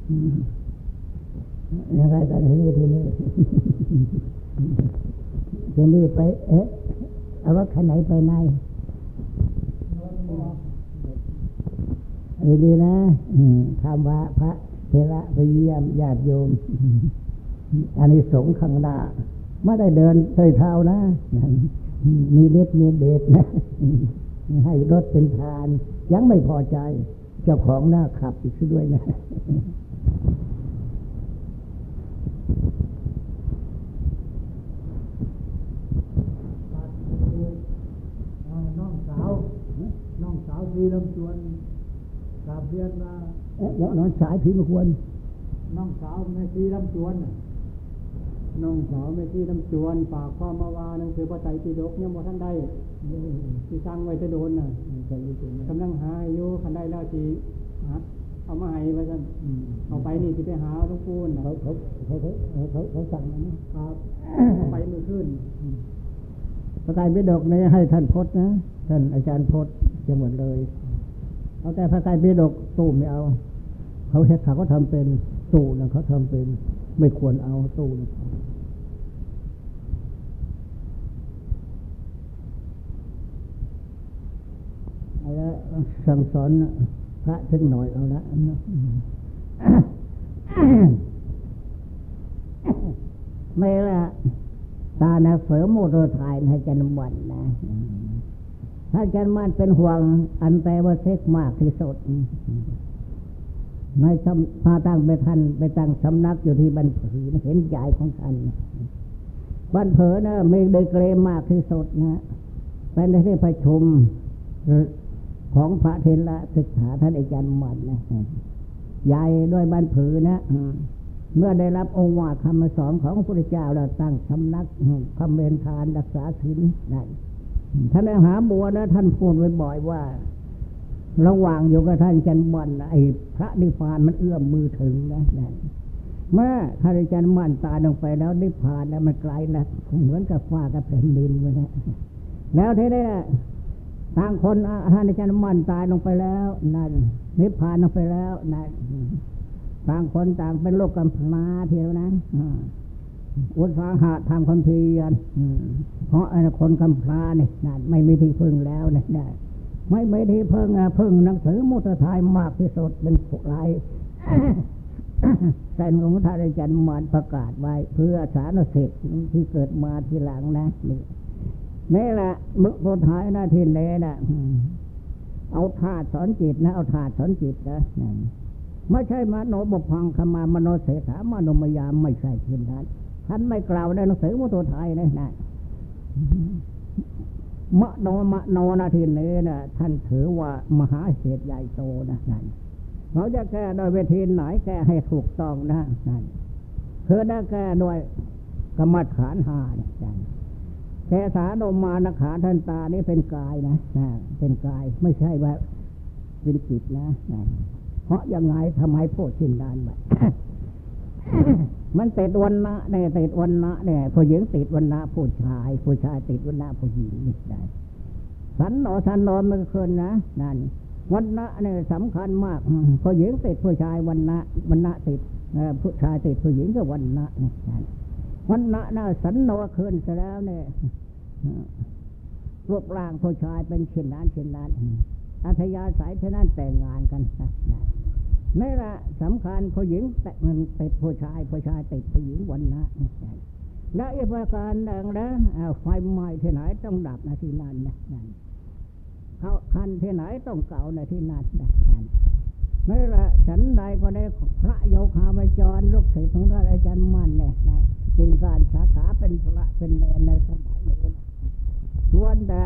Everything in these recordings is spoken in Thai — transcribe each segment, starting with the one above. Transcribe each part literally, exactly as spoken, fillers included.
ยังไงกันทีนี้ทีนี้ทีนี้ไปเอ๊ะเอารถคันไหนไปไหนดีๆนะคำว่าพระเทระไปเยี่ยมญาติโยมอานิสงส์ข้างหน้าไม่ได้เดินเท้าเท้านะมีฤทธิ์มีเดชนะให้รถเป็นทานยังไม่พอใจเจ้าของหน้าขับอีกด้วยนะน้องสาวน้องสาวที่ลำจวนกราบเรียนมาเอ๊ะน้องสายพี่มควรน้องสาวแม่ที่ลำจวนน้องสาวแม่ที่ลำจวนฝากข้อมาวาหนังสือพระไตรปิฎกเนี่ยบ่ท่านได้ที่สร้างไว้จะโดนน่ะกำลังหาอยู่คันได้แล้วที่เอามาให้ไว้ซั่นเอาไปนี่สิไปหาหลวงปู่น่ะเขาเขาเขาเขาเขาสั่งนะครับไปเมื่อคืนพระไตรปิฎกนี้ให้ท่านพจน์นะท่านอาจารย์พจน์จังหวัดเลยเอาแต่พระไตรปิฎกตู้ไม่เอาเขาเฮ็ดเขาก็ทำเป็นตู้นะเขาทำเป็นไม่ควรเอาตู้เอาละสั่งสอนพระสักหน่อยเอาละไม่ละตานะเสริมโมโตไทยให้จันบันนะถ้าจันมันเป็นห่วงอันแต่ว่าเซ็กมากที่สุดไม่พาตั้งไปท่านไปตั้งสำนักอยู่ที่บ้านผือเห็นใจของท่านบ้านเผอนะไม่ได้เกรงมากที่สุดนะเป็นที่ประชุมของพระเทระศึกษาท่านอาจารย์มันนะใหญ่ด้วยบ้านผือนะเมื่อได้รับองค์ว่าคำสอนของพระพุทธเจ้าเราตั้งสำนักทำเวรทานรักษาศีลนั่นท่านหาบัวนะท่านพูดไว้บ่อยว่าระหว่างอยู่กับท่านจันมันไอ้พระนิพพานมันเอื้อมมือถึงนะนั่นเมื่อท่านจันมันตายลงไปแล้วนิพพานแล้วมันไกลนะเหมือนกับฟ้ากับแผ่นดินเลยนะแล้วทีนี้ต่างคนท่านจันมันตายลงไปแล้วนั่นนิพพานลงไปแล้วนั่นต่างคนต่างเป็นโลกกำพร้าทีแล้วนะอุตสาหะทำความเพียรเพราะไอ้คนกำพร้าเนี่ยนั่นไม่มีที่พึ่งแล้วเนี่ยได้ไม่ไม่ที่พึ่งพึ่งหนังสือมุตตายมากที่สุดเป็นผลายแต่หลวงท่านอาจารย์มานประกาศไว้เพื่อสาธารณสิทธิ์ที่เกิดมาทีหลังนะนี่นี่แหละมุตตท้ายนะทีนี้นะเอาธาตุสอนจิตนะเอาธาตุสอนจิตนะไม่ใช่มโนบพังขมามโนเสถามโนมยามไม่ใช่เช่นนั้นท่านไม่กล่าวในหนังสือมุตตท้ายนะนะมโนมโนนาทีนี้นะท่านถือว่ามหาเศษใหญ่โตนะนั่นเราจะแก้โดยวิธีไหนแก้ให้ถูกต้องนะนั่นคือได้แก้โดยกรรมฐานห้าเนี่ยนั่นแก้สาโนมานขาทันตานี่เป็นกายนะนะเป็นกายไม่ใช่ว่าเป็นจิตนะนั่นเพราะยังไงทำไมพูดชิ้นด้านไปมันติดวันนะเนี่ยติดวันนะเนี่ยผู้หญิงติดวันนะผู้ชายผู้ชายติดวันนะผู้หญิงนี่ได้สันโนสันโนมันคืนนะนั่นวันนะเนี่ยสำคัญมากผู้หญิงติดผู้ชายวันนะวันนะติดผู้ชายติดผู้หญิงก็วันนะเนี่ยวันนะน่ะสันโนคืนเสร็จแล้วเนี่ยรูปร่างผู้ชายเป็นเช่นนั้นเช่นนั้นอัธยาศัยเช่นนั้นแต่งงานกันนะนี่แหละสำคัญผู้หญิงแต่มันติดผู้ชายผู้ชายติดผู้หญิงวันนะและอีกประการหนึ่งนะไฟไหม้ที่ไหนต้องดับในที่นั้นนะนั่นเขาคันที่ไหนต้องเก่าในที่นั้นนะนั่นนี่แหละฉันใดก็ได้พระโยคาวจรลูกศิษย์ของท่านอาจารย์มั่นเนี่ยนะกินการสาขาเป็นพระเป็นแนนในสมัยนี้ล้วนแต่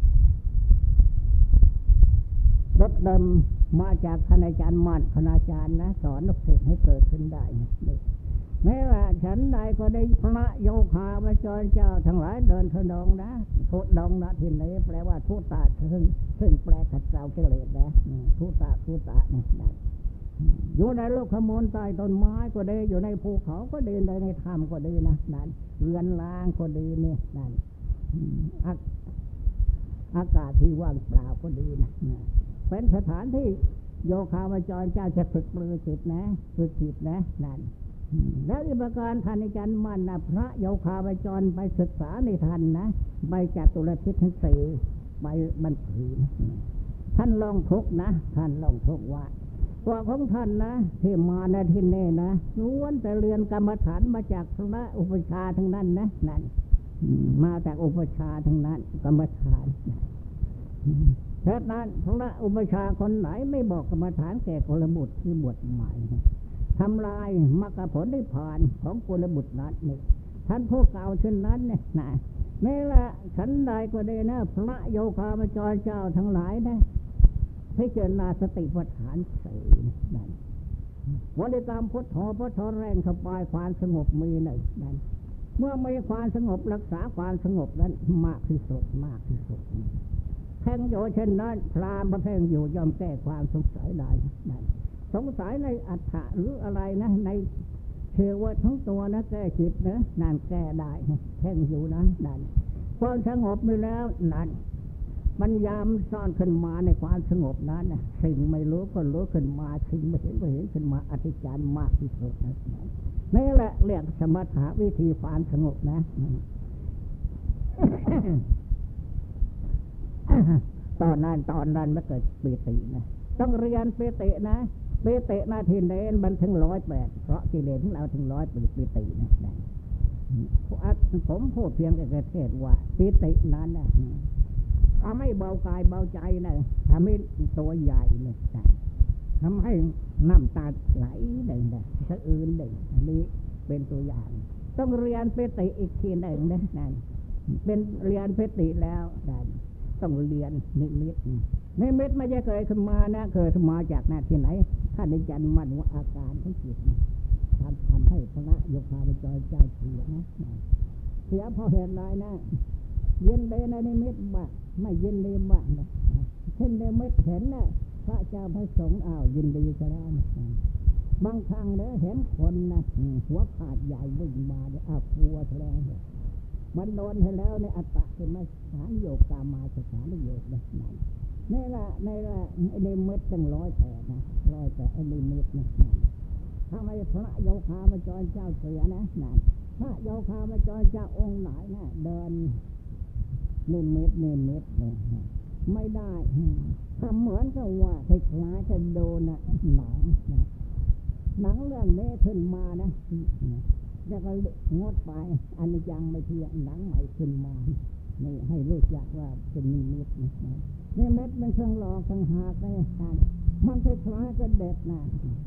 รถเดิมมาจากท่านอาจารย์มั่นคณาจารย์นะสอนลูกศิษย์ให้เกิดขึ้นได้นี่แม้ว่าฉันใดก็ได้พระโยคาวจรเจ้าทั้งหลายเดินทุดงนะทุดงนะที่นี้แปลว่าทุตะซึ่งซึ่งแปลขัดเกลากิเลสนะทุตะทุตะนี่ได้อยู่ในโลกขมูลใต้ต้นไม้ก็ดีอยู่ในภูเขาก็ดีในถ้ำก็ดีนะนั่นเรือนร่างก็ดีเนี่ยนั่นอากาศที่ว่างเปล่าก็ดีนะเป็นสถานที่โยคาวจรเจ้าจะฝึกปรือจิตนะฝึกจิตนะนั่นแล้วอีกประการท่านอาจารย์มั่นนะพระโยคาวจรไปศึกษาในท่านนะใบจัตุรพิษทั้งสี่ใบบรรพีนะท่านลองทุกนะท่านลองทุกว่าพวกของท่านนะที่มาในที่นี้นะล้วนแต่เรียนกรรมฐานมาจากพระอุปชาทั้งนั้นนะนั่นมาจากอุปชาทั้งนั้นกรรมฐานเพราะนั้นพระอุปชาคนไหนไม่บอกกรรมฐานแก่กุลบุตรที่บวชใหม่ทำลายมรรคผลนิพพานของกุลบุตรนั้นนี่ท่านผู้กล่าวเช่นนั้นเนี่ยนะนี่แหละฉันใดก็ได้นะพระโยคาวจรเจ้าทั้งหลายนะพิจารณาสติปัฏฐานสี่นั่นบริกรรมพุทโธพุทโธแรงเข้าไปความสงบมีหนึ่งนั่นเมื่อมีความสงบรักษาความสงบนั้นมากที่สุดมากที่สุดแพ่งอยู่เช่นนั้นพรามพระแพ่งอยู่ยอมแก้ความสงสัยได้นั่นสงสัยในอัฏฐะหรืออะไรนะในเชื่อว่าทั้งตัวนะแก้จิตนะนั่นแก้ได้แพ่งอยู่นะนั่นความสงบมีแล้วนั่นมันยามซ่อนขึ้นมาในความสงบนั้นนะสิ่งไม่รู้ก็รู้ขึ้นมาสิ่งไม่เห็นก็เห็นขึ้นมาอธิจารมากที่สุดนะนี่แหละเรียกสมถะวิธีความสงบนะ ตอนนั้นตอนนั้นไม่เกิดปิตินะต้องเรียนปิตินะปิติหน้าที่เน้นมันถึงร้อยแปดเพราะกิเลสของเราถึงร้อยปิตินะผมพูดเพียงแต่เทศว่าปิตินั้นนะทำให้เบากายเบาใจนะทำให้ตัวใหญ่เนี่ยทำให้น้ำตาไหลหนึ่งนะสะอื้นหนึ่งอันนี้เป็นตัวอย่างต้องเรียนปิติอีกทีหนึ่งนะนั่นเป็นเรียนปิติแล้วนั่นต้องเรียนนิมิตนิมิตไม่ใช่เคยขึ้นมานะเคยขึ้นมาจากหน้าที่ไหนท่านอาจารย์มั่นว่าอาการของจิตนะทำทำให้พระโยคาวจรเจ้าเสียนะเสียเพราะเหตุไรนะเย็นเลยในนิมิตบ้างไม่ยินดีบ้างนะเช่นนิมิตเห็นนะพระเจ้าพระสงฆ์อ้าวยินดีซะแล้วนะบางครั้งเนี่ยเห็นคนนะหัวขาดใหญ่วิ่งมาเนี่ยอ้าวกลัวซะแล้วมันโดนให้แล้วในอัตตะคือไม่ฐานโยกกามาสถานโยกนะนั่นนี่ละนี่ละไอ้นิมิตตั้งร้อยแปดนะร้อยแปดไอ้นิมิตนะนั่นถ้าไม่พระโยคาวจรเจ้าเสียนะนั่นพระโยคาวจรเจ้าองค์ไหนนะเดินนิมิตนิมิตเนี่ยไม่ได้ทำเหมือนกับว่าคล้ายๆกับโดนนะหนังหนังเรื่องนี้ขึ้นมานะแล้วก็งดไปอันนี้ยังไม่เที่ยงหนังใหม่ขึ้นมานี่ให้รู้จักว่าเป็นนิมิตนะนิมิตเป็นเครื่องหลอกต่างหากเลยมันคล้ายๆกับเด็กนะ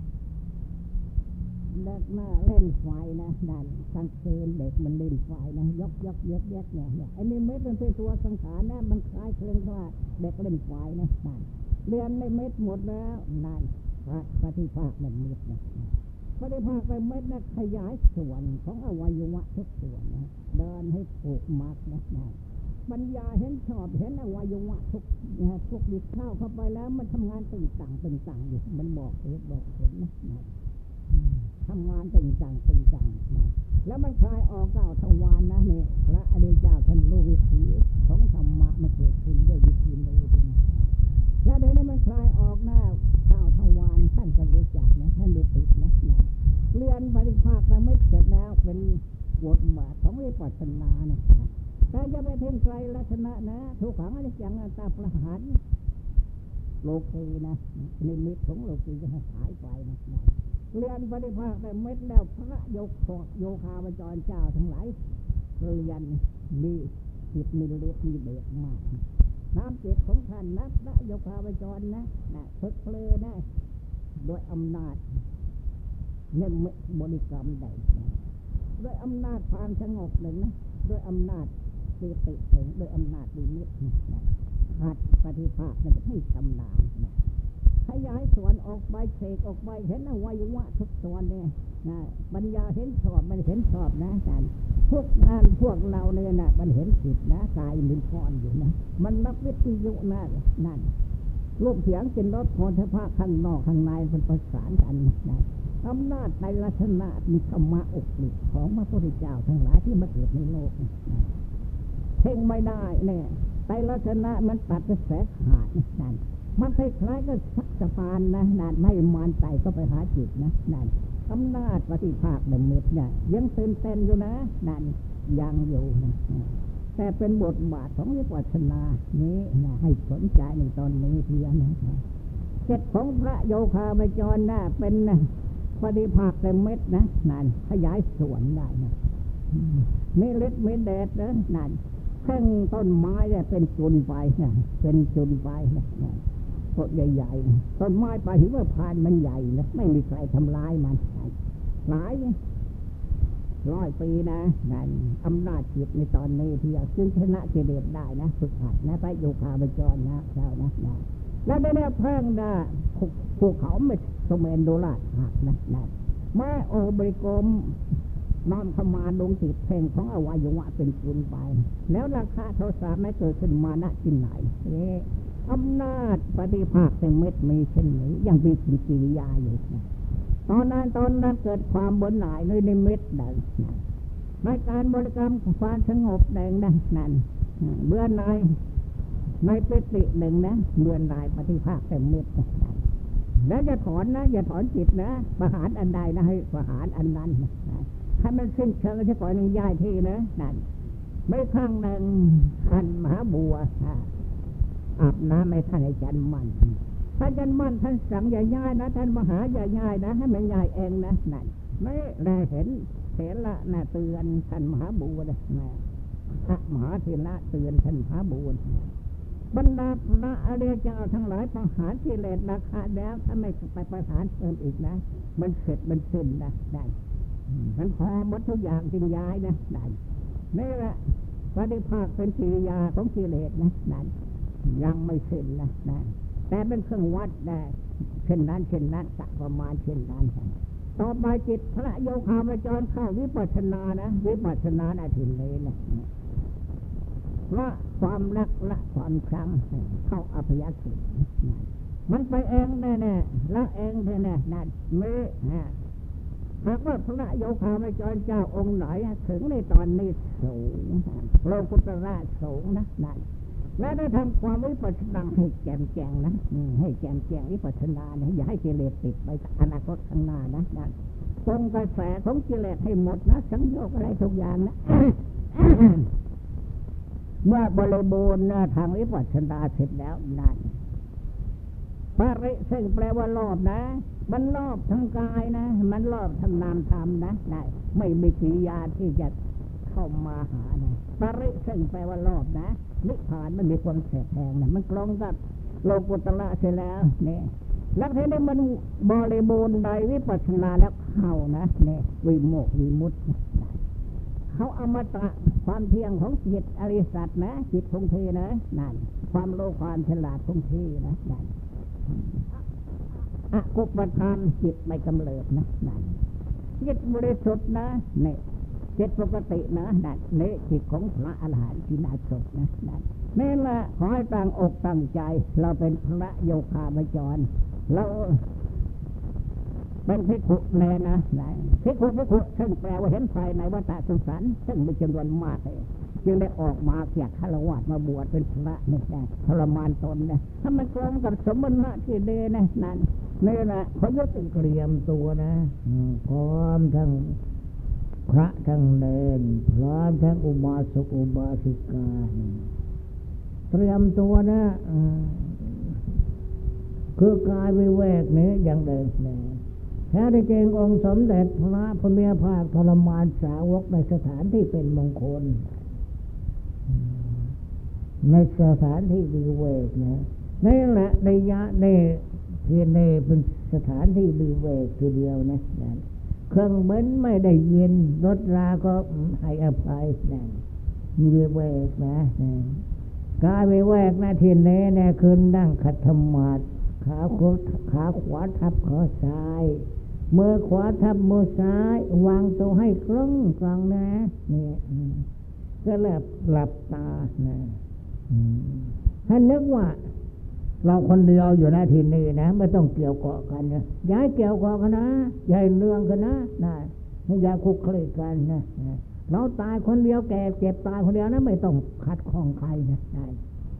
เด็กมาเล่นไฟนะนั่นกลางคืนเด็กมันเล่นไฟนะยกยกยกยกเนี่ยไอ้นิมิตมันเป็นตัวสังขารนะมันคล้ายคลึงว่าเด็กเล่นไฟนะนั่นเรียนนิมิตหมดแล้วนั่นพระปฏิภาคนิมิตนะปฏิภาคนิมิตนะขยายส่วนของอวัยวะทุกส่วนนะเดินให้ถูกมรรคนะนั่นปัญญาเห็นชอบเห็นอวัยวะทุกนะทุกดิบเข้าเข้าไปแล้วมันทำงานตึงต่างตึงต่างอยู่มันบอกเหตุบอกผลนะนั่นทำงานตึงจังตึงจังแล้วมันคลายออกเก้าทวารนะนี่พระอริยเจ้าท่านรู้วิธีของธรรมะมันเกิดขึ้นด้วยวิธีนี้นะแล้วเดี๋ยวนี้มันคลายออกหน้าเก้าทวารท่านก็รู้จักนะท่านไม่ติดนะนะเรียนปฏิภาคแล้วไม่เสร็จแล้วเป็นบทบาทของวิปัสสนานะแต่จะไปเพ่งไกลลักษณะนะทุกขังอนิจจังอนัตตาประหารโลกีนะนิมิตของโลกีจะหายไปนะเรียนปฏิภาคแต่เม็ดแล้วพระโยคโยคาวจรเจ้าทั้งหลายเรียนมีจิตมีฤทธิ์มีเดชมากน้ำจิตของท่านนะพระโยคาวจรนะนะฝึกเพลินนะโดยอำนาจเนื่องบริกรรมใดโดยอำนาจความสงบหนึ่งนะโดยอำนาจสติหนึ่งโดยอำนาจนิมิตนะหัดปฏิภาคมันจะให้ชำนาญนะขยายส่วนออกไปเสกออกไปเห็นอวัยวะทุกส่วนเนี่ยนะปัญญาเห็นชอบมันเห็นชอบนะกันพวกงานพวกเราเนี่ยนะมันเห็นผิดนะกายมันพรอยู่นะมันรับวิทยุนะนั่นรูปเสียงเป็นรถโผฏฐัพพะข้างนอกข้างในมันประสานกันนะอำนาจในลักษณะมีธรรมะอกฤทธิ์ของพระพุทธเจ้าทั้งหลายที่มาเกิดในโลกนะเพ่งไม่ได้เนี่ยในลักษณะมันตัดกระแสขาดนั่นมันคล้ายๆก็สะพานนะนั่นไม่มันไต่ก็ไปหาจิตนะนั่นอำนาจปฏิภาคเดิมเม็ดเนี่ยยังตื่นเต้นอยู่นะนั่นยังอยู่นะแต่เป็นบทบาทของวิปัสสนานี้นะให้สนใจในตอนนี้เพียงนะเจ็ดของพระโยคาวจรนะเป็นปฏิภาคเต็มเม็ดนะนั่นขยายส่วนได้นะมีเล็ดมีแดดนะนั่นเพ่งต้นไม้เนี่ยเป็นจุนไปนะเป็นจุนไปนะต้นใหญ่ๆต้นไม้ไปหิมพานต์มันใหญ่นะไม่มีใครทำลายมันหลายร้อยปีนะนั่นอำนาจจิตในตอนนี้ที่จึงชนะกิเลสได้นะฝึกหัดนะพระโยคาวจรนะเจ้านะนะแล้วได้แล้วเพิ่งนะภูเขาไม่สมเด็จโดราชหักนะนั่นแม่โอบริกรมนอนขมาดวงจิตเพลงของอวัยวะเป็นจุนไปแล้วราคาโทสะไม่เกิดขึ้นมาณที่ไหนเอออำนาจปฏิภาคเป็นเม็ดมีเช่นนี้ยังมีกิริยาอยู่นะตอนนั้นตอนนั้นเกิดความเบื่อหน่ายในเม็ดดังในการบริกรรมความสงบแดงนั่นนั่นเบื่อหน่ายในปิติหนึ่งนะเบื่อหน่ายปฏิภาคเป็นเม็ดแล้วจะถอนนะอย่าถอนจิตนะประหารอันใดนะให้ประหารอันนั้นนะให้มันสิ้นเชิงที่ก่อนหนึ่งย้ายที่นะนั่นไม่ข้างหนึ่งท่านมหาบัวอาบน้ำไม่ท่านอาจารย์มั่นท่านอาจารย์มั่นท่านสั่งอย่าย้ายนะท่านมหาอย่าย้ายนะให้มันย้ายเองนะนั่นไม่ได้เห็นเถระน่ะเตือนท่านมหาบัวนะนะพระมหาเถระเตือนท่านมหาบัวบรรดาพระอริยเจ้าทั้งหลายประหารกิเลสราคะแล้วถ้าไม่ไปประหารเพิ่มอีกนะมันเสร็จมันสิ้นนะได้มันพอหมดทุกอย่างจึงย้ายนะได้นี่แหละปฏิภาคเป็นกิริยาของกิเลสนะนั่นยังไม่สิ้นนะนะแต่เป็นเครื่องวัดได้เช่นนั้นเช่นนั้นสักประมาณเช่นนั้นต่อไปจิตพระโยคาวจรเข้าวิปัสสนานะวิปัสสนาอาทิตย์นี้นะละความรักละความชังเข้าอภิญญาสิมันไปเองแน่แน่ละเองแน่แน่นั่นไม่หากว่าพระโยคาวจรเจ้าองค์ไหนถึงในตอนนี้สูงโลกุตระสูงนะนั่นและได้ทำความวิปัสสนาให้แจ่มแจ้งนะให้แจ่มแจ้งวิปัสสนานะอย่าให้กิเลสติดไปอนาคตข้างหน้านะนั่นตรงกระแสของกิเลสให้หมดนะสังโยชน์อะไรทุกอย่างนะ เมื่อบริบูรณ์ทางวิปัสสนาเสร็จแล้วนั่นปริซึ่งแปลว่ารอบนะมันรอบทั้งกายนะมันรอบทั้งนามธรรมนะได้ไม่มีกิริยาที่จะเข้ามาหานะปริซึ่งแปลว่ารอบนะนิพพานมันมีความแสบแทงนะมันกลงกับโลกุตระเสร็จแล้วเนี่ยแล้วทีนี้มันบริบูรณ์ในวิปัสสนาแล้วเข้านะเนี่ยวิโมกข์วิมุตติเขาอมตะความเที่ยงของจิตอริสัตนะจิตคงที่นะนั่นความโลภความฉลาดคงที่นะนั่นอกุปทานจิตไม่กำเริบนะนั่นจิตบริสุทธิ์นะเนี่ยจิตปกตินะนั่นเนี่ยจิตของพระอรหันต์ที่น่าสดนะนั่นนี่แหละขอให้ตั้งอกตั้งใจเราเป็นพระโยคาวจรเราเป็นภิกขุแน่นะภิกขุภิกขุซึ่งแปลว่าเห็นไฟในวัฏสงสารซึ่งมีจำนวนมากเลยจึงได้ออกมาเกียรติฆราวาสมาบวชเป็นพระนี่นะทรมานตนนะถ้ามันตรงกับสมณะที่เดนะนั่นนี่แหละเขายกเป็นเตรียมตัวนะพร้อมทั้งพระทั้งเนรพร้อมทั้งอุบาสกอุบาสิกาเตรียมตัวนะคือกายวิเวกนี้อย่างเดิมนะแท้ที่จริงองค์สมเด็จพระพุทธภาคทรมานสาวกในสถานที่เป็นมงคลในสถานที่วิเวกนะนี่แหละในยะในเพียรในเป็นสถานที่วิเวกทีเดียวนะเครื่องเบิ้ลไม่ได้ยินรถราก็ให้อภัยนะวิเวกนะกายวิเวกนะทีนี้เนี่ยคืนนั่งขัดธรรมาสขาขาขวาทับขาซ้ายมือขวาทับมือซ้ายวางตัวให้กลางกลางนะนี่ก็หลับหลับตานะให้นึกว่าเราคนเดียวอยู่ในที่นี้นะไม่ต้องเกี่ยวเกาะกันนะย้ายเกี่ยวเกาะกันนะย้ายเรื่องกันนะนะอย่าคุกคลีกันนะเราตายคนเดียวแก่เจ็บตายคนเดียวนะไม่ต้องขัดข้องใครนะ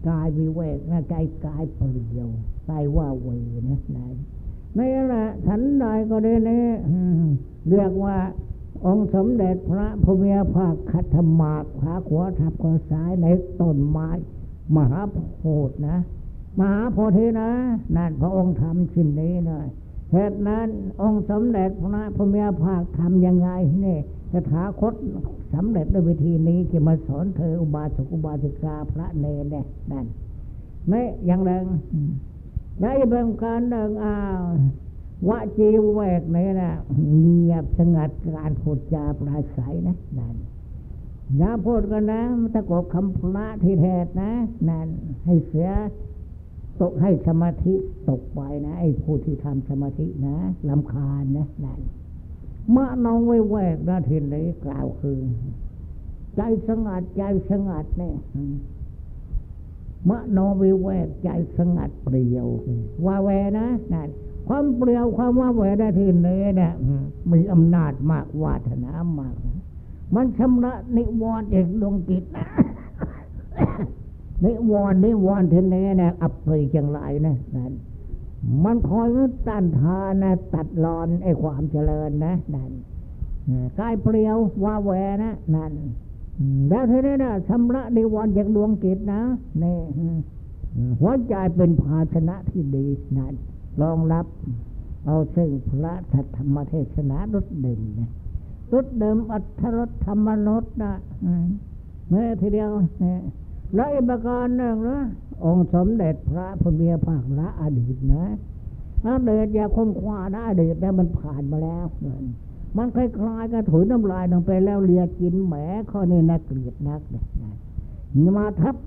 กายวิเวกนะใจกายเปลี่ยวกายว่าเวนะนั่นนี่แหละฉันใดก็ได้เนี่ยเรียกว่าองค์สมเด็จพระพุทธภาคคัตมากขาขวาทับขาซ้ายในต้นไม้มหาโพธิ์นะมหาโพธินะนั่นพระองค์ทำสิ่งนี้เลยเหตุนั้นองค์สมเด็จพระพุทธภาคทำยังไงนี่ตถาคตสำเร็จด้วยวิธีนี้จะมาสอนเธออุบาสกอุบาสิกาพระเนรเนี่ยนั่นไม่อย่างเดิมได้เป็นการเดินอ้าววจีแวกนี่นะเงียบสงัดการพูดจาปราศัยนะนั่นอย่าพูดกันนะตะกบคำพระที่แท้นะนั่นให้เสียตกให้สมาธิตกไปนะไอ้ผู้ที่ทำสมาธินะลำคาญนะนั่นเมื่อน้องไว้แวกนะทีนี้กล่าวคือใจสงัดใจสงัดเนี่ยเมื่อน้องไว้แวกใจสงัดเปลี่ยวว่าแวนะนั่นความเปลี่ยวความว่าแวได้ทีนี้เนี่ยมีอำนาจมากวาสนามากมันชำระนิวรณ์เอกดวงจิตนะนิวรณ์นิวรณ์ทีนี้เนี่ยอับปรีจังไรนะนั่นมันคอยต้านทานนะตัดรอนไอ้ความเจริญนะนั่นกายเปลี่ยวว่าแวนะนั่นแล้วทีนี้นะชำระนิวรณ์จากดวงจิตนะนี่หัวใจเป็นภาชนะที่ดีนั่นรองรับเอาซึ่งพระธรรมเทศนารสดื่มนะรสดื่มอัตถรสธรรมรสนะเมื่อทีเดียวแล้วอีกประการหนึ่งนะองค์สมเด็จพระพุทธภาคละอดีตนะอดีตอย่าค้นคว้านะอดีตแต่มันผ่านมาแล้วมันคล้ายๆกับถุยน้ำลายลงไปแล้วเลียกินแหมข้อนี้น่าเกลียดนักเลยมาทับ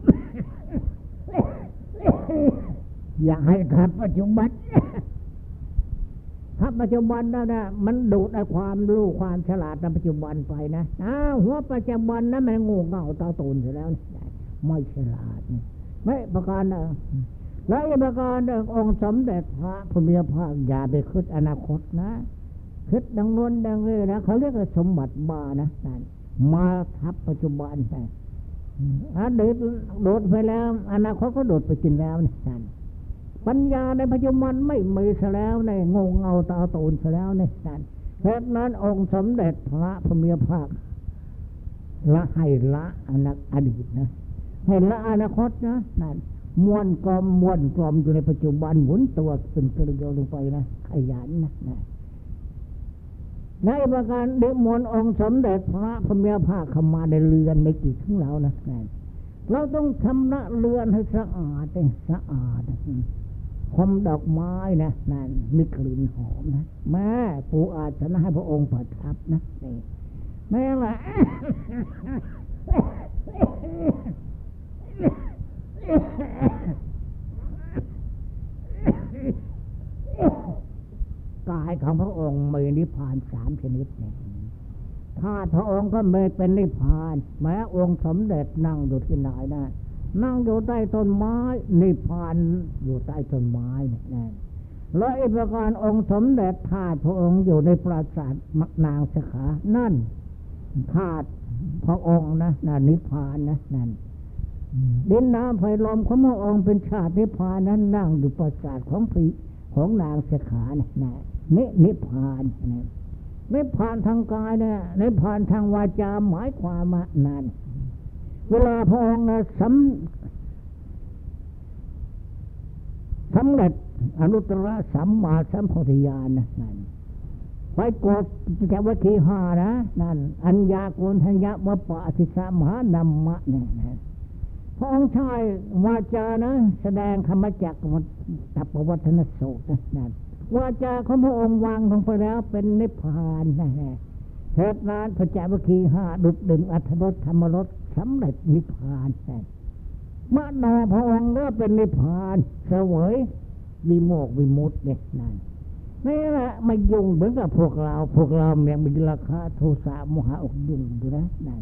อย่าให้ทับปัจจุบันทับปัจจุบันนั่นนะมันดูดไอ้ความรู้ความฉลาดในปัจจุบันไปนะอ้าวหัวปัจจุบันนั้นมันงูเง่าตาตูนเสียแล้วไม่ฉลาดนี่ไม่ประการนะและอีกประการหนึ่งองค์สมเด็จพระพุทธภาคอย่าไปคิดอนาคตนะคิดดังนู้นดังนี้นะเขาเรียกว่าสมบัติบานะนั่นมาทับปัจจุบันไปอดีตโดดไปแล้วอนาคตก็โดดไปกินแล้วนั่นปัญญาในปัจจุบันไม่มีซะแล้วในงงเงาตาตูนซะแล้วในนั่นเพราะนั้นองค์สมเด็จพระพุทธภาคละให้ละอนาคตอดีตนะให้ละอนาคตนะนั่นม้วนกลมม้วนกลมอยู่ในปัจจุบันหมุนตัวเป็นกระโยลงไปนะขยันนะนะในประการเดมนองค์สมเด็จพระพุทธภาคเข้ามาในเรือนในจิตของเรานะนั่นเราต้องชำระเรือนให้สะอาดให้สะอาดคมดอกไม้นะนั่นมีกลิ่นหอมนะแม่ปูอาสนะให้พระองค์ประทับนะนี่แม่ละกายของพระองค์มีนิพพานสามชนิดเนี่ยถ้าพระองค์ก็ไม่เป็นนิพพานแม้องค์สมเด็จนั่งอยู่ที่ไหนนะนั่งอยู่ใต้ต้นไม้นิพพานอยู่ใต้ต้นไม้เนี่ยและอีกประการองค์สมเด็จธาตุพระองค์อยู่ในปราสาทมักนางสขานั่นธาตุพระองค์นะนั่นนิพพานนะนั่นดินน้ำไฟลมของพระองค์เป็นชาตินิพพานนั้นนั่งอยู่ปราสาทของผีของนางสขาเนี่ยนะนี่นิพพานนะนิพพานทางกายเนี่ยนิพพานทางวาจาหมายความว่านั่นเวลาพระองค์นะสำสำเร็จอนุตตรสัมมาสัมโพธิญาณนะนั่นไปกดจากวัคคีห้านะนั่นอัญญาโกณทัญญะวะปะสิสามหานัมมะเนี่ยนะพระองค์ใช้วาจานะแสดงธรรมจักรตัปวัฒนสูตรนะนั่นวาจาของพระองค์วางลงไปแล้วเป็นนิพพานนะฮะเหตุนั้นพระเจ้าวิคีห้าดุจดื่มอัตถรสธรรมรสสำเร็จนิพพานนะมโนพระองค์ก็เป็นนิพพานเสวยวิโมกข์วิมุตติเนี่ยนั่นนี่แหละไม่ยุ่งเหมือนกับพวกเราพวกเราเนี่ยมีราคะโทสะโมหะอกยุ่งอยู่นะนั่น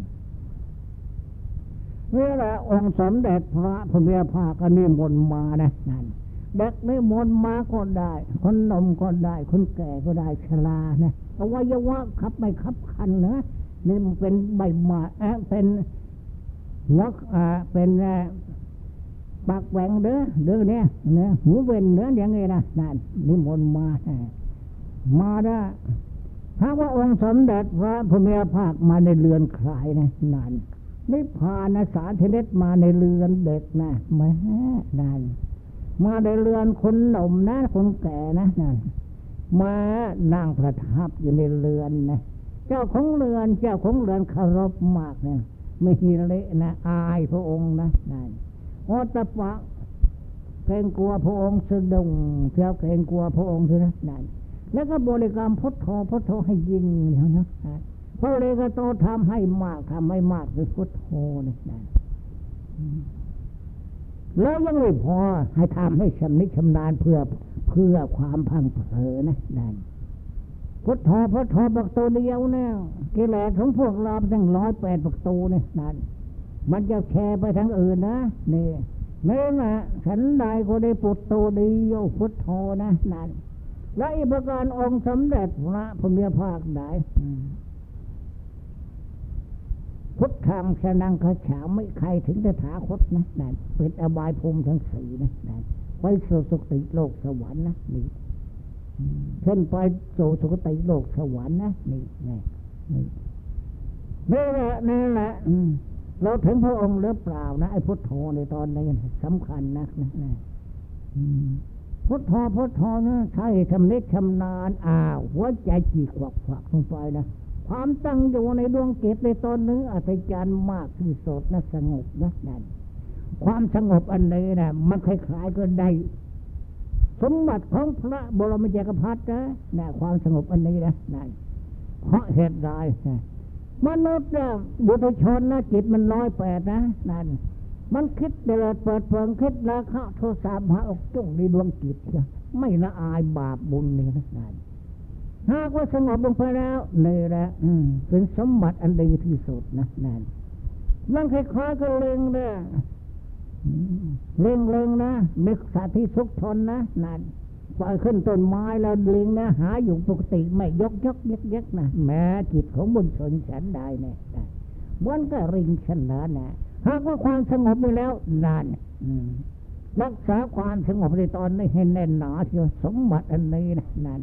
นี่แหละองค์สมเด็จพระพุทธภาคก็นิมนต์มานะนั่นเด็กนิมนต์มาก็ได้คนหนุ่มก็ได้คนแก่ก็ได้ชรานะอวัยวะขับไม่ขับคันนะนี่มันเป็นใบไม้เป็นงอกอ่าเป็นปากแหว่งเด้อเด้อเนี่ยเนี่ยหูเว้นเด้ออย่างงี้นะนั่นนิมนต์มามาได้ถ้าว่าองค์สมเด็จพระพุทธภาคมาในเรือนคลายนะนั่นนิพพานสารเทเนตมาในเรือนเด็กนะแม่นั่นมาในเรือนคนหนุ่มนะคนแก่นะนั่นมานั่งประทับอยู่ในเรือนนะเจ้าของเรือนเจ้าของเรือนเคารพมากเนี่ยไม่ฮีเละนะอายพระองค์นะนั่นโอตปะเกรงกลัวพระองค์สะดุ้งเจ้าเกรงกลัวพระองค์นะนั่นแล้วก็บริกรรมพุทโธพุทโธให้ยิงอย่างนั้นพระเลกโตทำให้มากทำให้มากคือพุทโธนี่นั่นแล้วยังไม่พอให้ทำให้ชำนิชำนาญเพื่อเพื่อความพังเผลอนะนั่นพุทโธพุทโธประตูเดียวเนี่ยกิเลสของพวกเราตั้งร้อยแปดประตูเนี่ยนั่นมันจะแชร์ไปทางอื่นนะนี่นี่แหละฉันใดก็ได้ปุตโตดีโยพุทโธนะนั่นและอีกประการองค์สมเด็จพระพุทธภาคไหนพุทธังสนังขฉาไม่ใครถึงจะถาคตนะนั่นเป็นอบายภูมิทั้งสี่นะนั่นไปสู่สุคติโลกสวรรค์นะนี่เช่นไปสู่สุคติโลกสวรรค์นะนี่นี่นี่นี่แหละนี่แหละเราถึงพระองค์หรือเปล่านะไอ้พุทโธในตอนนี้สำคัญนักนะนะพุทโธพุทโธนะใช่ชำนิชำนาญอ้าวหัวใจจีขวักขวักลงไปนะความตั้งอยู่ในดวงจิตในตอนนี้อัศจรรย์มากที่สุดนะสงบนะนั่นความสงบอันนี้นะมันคล้ายๆก็ได้สมบัติของพระบรมจักรพรรดินะนะความสงบอันนี้นะนั่นเพราะเหตุใดมนุษย์นะบุตรชนนะจิตมันร้อยแปดนะนั่นมันคิดเดือดเปิดเผยคิดราคะโทสะมาอกจุ่งในดวงจิตไม่ละอายบาปบุญนี่นะนั่นหากว่าสงบลงไปแล้วนี่แหละเป็นสมบัติอันดีที่สุดนะนั่นมันคล้ายๆกับเล็งเนี่ยเล็งเล็งนะนึกสัตว์ที่สุขทนนะนั่นปล่อยขึ้นต้นไม้แล้วเล็งนะหาอยู่ปกติไม่ยกยกยักยักนะแม้จิตของบุญชนฉันได้เนี่ยมันก็ริงฉันนั้นนะหากว่าความสงบไปแล้วนั่นรักษาความสงบในตอนนี้ให้แน่นหนาเชียวสมบัติอันนี้นะนั่น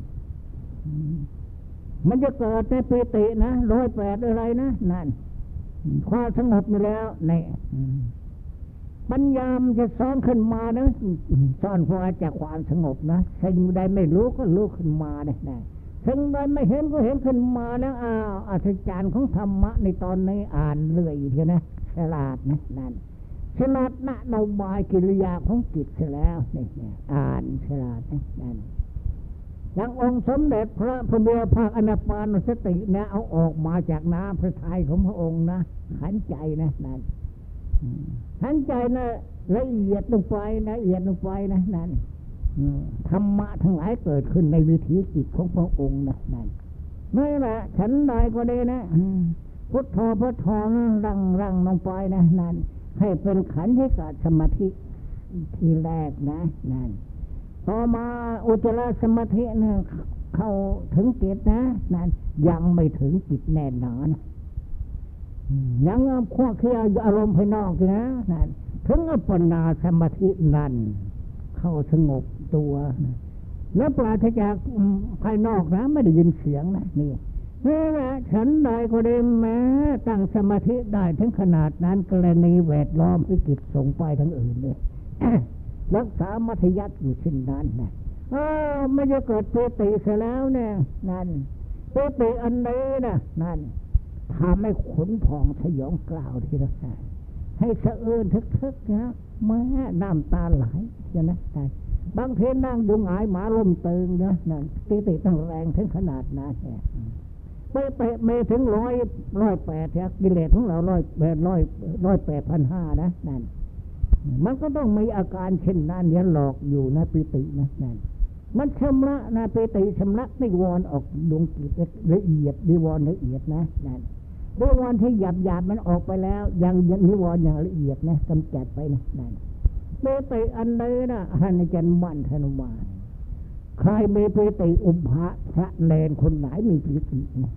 มันจะเกิดในปิตินะร้อยแปดอะไรนะนั่นความสงบอยู่แล้วเนี่ยปัญญามันจะซ้อนขึ้นมานะซ้อนพอจากความสงบนะสิ่งใดไม่รู้ก็รู้ขึ้นมาได้ได้สิ่งใดไม่เห็นก็เห็นขึ้นมาแล้วอ้าวอัศจรรย์ของธรรมะในตอนนี้อ่านเรื่อยอยู่นะฉลาดนะนั่นฉลาดนะนบายกิริยาของจิตเสร็จแล้วนี่อ่านฉลาดนะนั่นอย่างองค์สมเด็จพระพุทธภาคอนาปานสติเนี่ยเอาออกมาจากน้ำพระทัยของพระองค์นะขันใจนะนั่นขันใจนะละเอียดลงไปละเอียดลงไปนะนั่นธรรมะทั้งหลายเกิดขึ้นในวิถีจิตของพระองค์นะนั่นไม่ละฉันใดก็ได้นะพุทโธพุทโธรังรังลงไปนะนั่นให้เป็นขันธ์ให้เกิดสมาธิทีแรกนะนั่นต่อมาอุจจารสมาธิเนี่ยเข้าถึงจิตนะนั่นยังไม่ถึงจิตแน่นอนยังขั้วเคี่ยวอารมณ์ภายนอกนะนั่นถึงอัปปนาสมาธินั่นเข้าสงบตัวแล้วปราศจากภายนอกนะไม่ได้ยินเสียงนะนี่นี่แหละฉันใดก็ได้แม้ตั้งสมาธิได้ถึงขนาดนั้นกรณีแวดล้อมให้จิตส่งไปทั้งอื่นเลยรักษามัธยัติอยู่เช่นนั้นนะอ้าวไม่จะเกิดปิติเสียแล้วเนี่ยนั่นปิติอันนี้นะนั่นทำให้ขนพองสยองกล่าวทีละให้ให้สะอื้นทึกๆนะแม้น้ำตาไหลใช่ไหมบางทีนั่งดูหงายหมาล้มตึงนะนั่นปิติต้องแรงถึงขนาดนั้นแหละไปเตะเมถึงร้อยร้อยแปดเนี่ยกิเลสของเราร้อยแปดร้อยร้อยแปดพันห้านะนั่นมันก็ต้องมีอาการเช่นนั้นเนี่ยหลอกอยู่นะปิตินะนั่นมันชำระนะปิติชำระนิวรณ์ออกดวงจิตละเอียดนิวรณ์ละเอียดนะนั่นนิวรณ์ที่หยาบหยาบมันออกไปแล้วยังนิวรณ์อย่างละเอียดนะกำจัดไปนะนั่นปิติอันใดนะท่านอาจารย์มั่นธนุมานใครมีปิติอุปะพระเลนคนไหนมีปิตินะ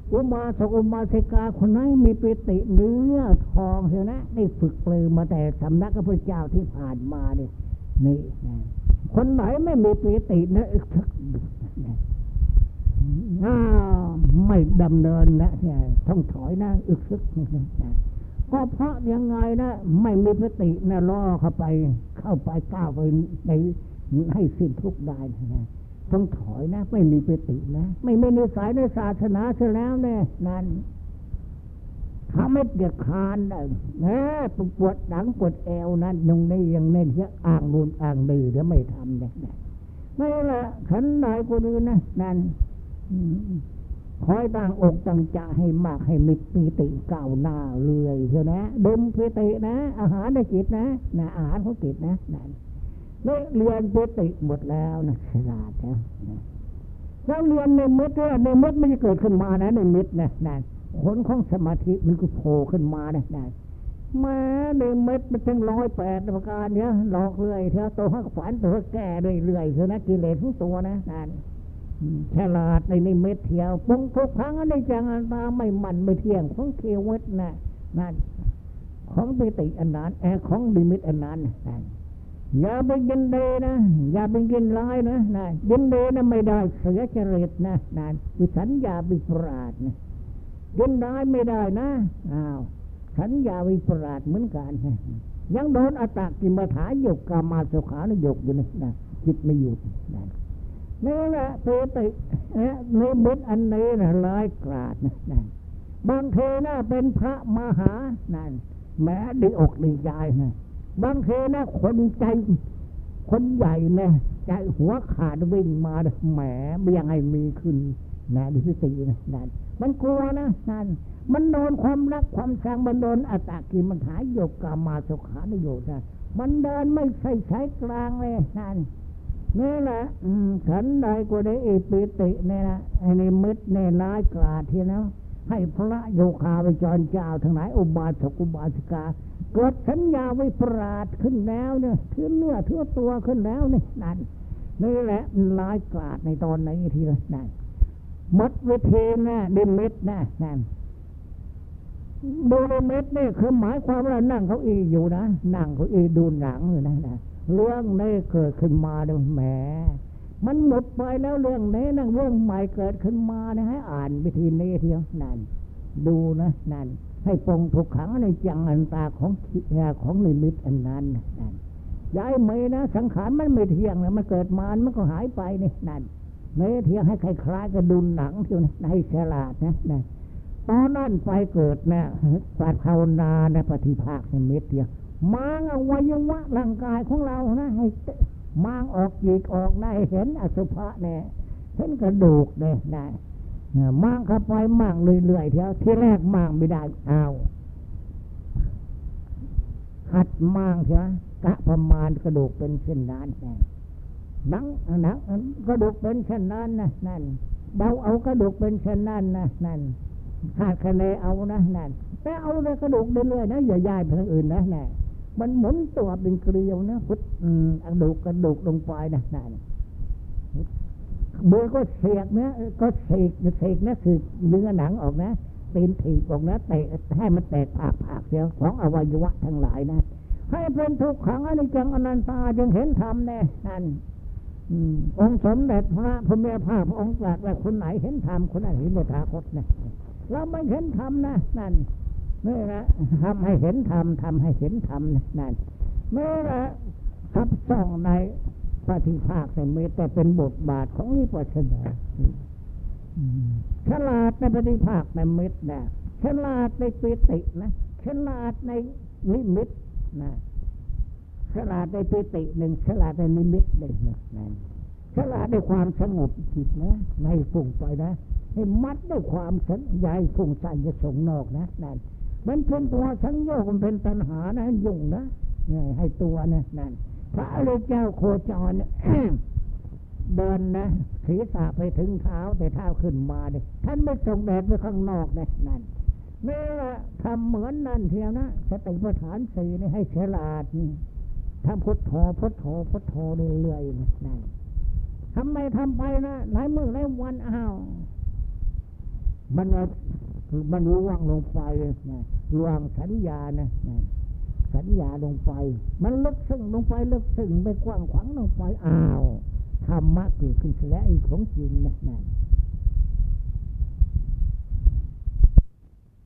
อุบาสกอุบาสิกาคนไหนมีปิติเนื้อทองเถอะนะนี่ฝึกปลือมาแต่สำนักพระพุทธเจ้าที่ผ่านมาเนี่ยนี่นะคนไหนไม่มีปิตินะอึกทึกนะไม่ดำเนินนะเนี่ยต้องถอยนะอึกทึกนะก็เพราะยังไงนะไม่มีปิตินะล่อเข้าไปเข้าไปก้าวไปในให้สิ้นทุกข์ได้นะต้องถอยนะไม่มีปิตินะไม่มีนิสัยในศาสนาเสียแล้วเนี่ยนั่นทำให้เดือดคานนะนะปวดหลังปวดเอวนั้นตรงนี้ยังเน้นเยอะอ่างนูนอ่างดีแล้วไม่ทำเนี่ยไม่ละขันไหนกูดูนะนั่นคอยตั้งอกตั้งใจให้มากให้มีปิติก้าวหน้าเรื่อยเถอะนะดมปิตินะอาหารในจิตนะนะอาหารของจิตนะนั่นนี่เรียนปิติหมดแล้วนะฉลาดแล้วแล้วเรียนในมิตรเนี่ยในมิตรไม่จะเกิดขึ้นมานะในมิตรนะนั่นผลของสมาธิมันก็โผล่ขึ้นมานะนั่นมาในมิตรมันทั้งร้อยแปดประการเนี้ยหลอกเรื่อยเถอะตัวฝันตัวแก่เรื่อยๆเถอะนะกิเลสทุกตัวนะนั่นฉลาดในนิมิตเที่ยวปรุงทุกครั้งในจังอันตาไม่มันไม่เที่ยงของเทวิตนะนั่นของปิติอันนั้นแอของนิมิตอันนั้นนั่นอย่าไปยินดีนะอย่าไปยินร้ายนะนะยินดีนะไม่ได้เสียจริตนะนั่นวิสัญญาวิปราชนะยินร้ายไม่ได้นะอ้าวสัญญาวิปราชเหมือนกันนะยังโดนอัตตกิมถาหยกกามาสุขานยกอยู่นะนะจิตไม่หยุดนะนี่แหละปิติในมิตรอันนี้นะร้ายกราจนะนั่นบางทีนะเป็นพระมหานั่นแม้ดีอกดีใจนะบางทีนะคนใจคนใหญ่นะใจหัวขาดวิ่งมาแหมไม่ยังไงมีขึ้นนะดิพิตีนะนั่นมันกลัวนะนั่นมันโดนความรักความชังมันโดนอัตตกิมันหายโยกกามาสุขานโยกนะมันเดินไม่ใช่ใช้กลางเลยนั่นนี่แหละขันใดก็ได้เอปิติเนี่ยนะไอ้ในมิตรในร้ายกราดทีนะให้พระโยคาไปจรเจ้าทั้งหลายอุบาสกอุบาสิกาเกิดสัญญาวิปราชขึ้นแล้วเนี่ยถือเนื้อถือตัวขึ้นแล้วนี่นั่นนี่แหละร้ายกราดในตอนนี้ทีละนั่นมดวิธีนะดิมิตนะนั่นดูดิมิตนี่คือหมายความว่านั่งเขาอีอยู่นะนั่งเขาอีดูหนังอยู่นะนะเรื่องนี้เกิดขึ้นมาเดี๋ยวแหมมันหมดไปแล้วเรื่องนี้นั่งเรื่องใหม่เกิดขึ้นมาเนี่ยให้อ่านวิธีนี้เทียวนั่นดูนะนั่นให้ปรงทุกขังในจังอันตาของของนิมิตอันนั้นนั่นย้ายไม่นะสังขารมันไม่เที่ยงนะมันเกิดมามันก็หายไปนี่นั่นไม่เที่ยงให้ใครคล้ายกระดุนหนังเทียวนะให้ฉลาดนะนั่นตอนนั้นไปเกิดนะปัจภาวนาในปฏิภาคนิมิตเทียวมางอวัยวะร่างกายของเรานะให้มางออกจีกออกได้เห็นอสุภะเนี่ยเห็นกระดูกเนี่ยได้มางเข้าไปมางเรื่อยๆเที่ยวที่แรกมางไม่ได้เอาหัดมางเถอะกะประมาณกระดูกเป็นเช่นนั้นหนังหนังกระดูกเป็นเช่นนั้นนะนั่นเดาเอากระดูกเป็นเช่นนั้นนะนั่นขาดคะแนนเอานะนั่นแต่เอาเลยกระดูกเรื่อยๆนะอย่าย้ายไปทางอื่นนะนั่นมันหมุนตัวเป็นเกลียวนะพุทธกระดูกกระดูกลงไปนะนั่นเมื่อก็เสกนะก็เสกเสกนะคือเนื้อหนังออกนะตีนถีบออกนะเตะให้มันแตกผากผากเสียของอวัยวะทั้งหลายนะให้เป็นทุกขังอนิจจังอนันตาจึงเห็นธรรมแน่นั่นองค์สมเด็จพระพุทธภาพพระองค์ตรัสว่าคนไหนเห็นธรรมคนไหนเห็นตถาคตนะเราไม่เห็นธรรมนะนั่นนี่แหละทำให้เห็นธรรมทำให้เห็นธรรมนะนั่นนี่แหละซับซ้อนในปฏิภาคในเมตแต่เป็นบทบาทของวิปัสสนาฉลาดในปฏิภาคในเมตนะฉลาดในปิตินะฉลาดในนิมิตนะฉลาดในปิติหนึ่งฉลาดในนิมิตหนึ่งนะฉลาดในความสงบจิตนะไม่ฟุ้งไปนะให้มัดด้วยความสัญญาฟุ้งซ่านจะส่งนอกนะนั่นมันเป็นตัวสังโยชน์มันเป็นตัณหานะยุ่งนะเนี่ยให้ตัวนะนั่นพระอริยเจ้าโคจร เดินนะศีรษะไปถึงเท้าแต่เท้าขึ้นมาเนี่ยท่านไม่ส่งแดดไปข้างนอกนะนั่นนี่แหละทำเหมือนนั่นเทียวนะสติปัฏฐานสี่นี่ให้ฉลาดทำพุทโธพุทโธพุทโธเรื่อยๆนะนั่นทำไมทำไปนะหลายมื้อหลายวันอ้าวมันมันล่วงลงไปนะล่วงสัญญานะนะสัญญาลงไปมันลึกซึ้งลงไปลึกซึ้งไปกว้างขวางลงไปอ้าวธรรมะเกิดขึ้นแล้วอีกของจริงนะนะ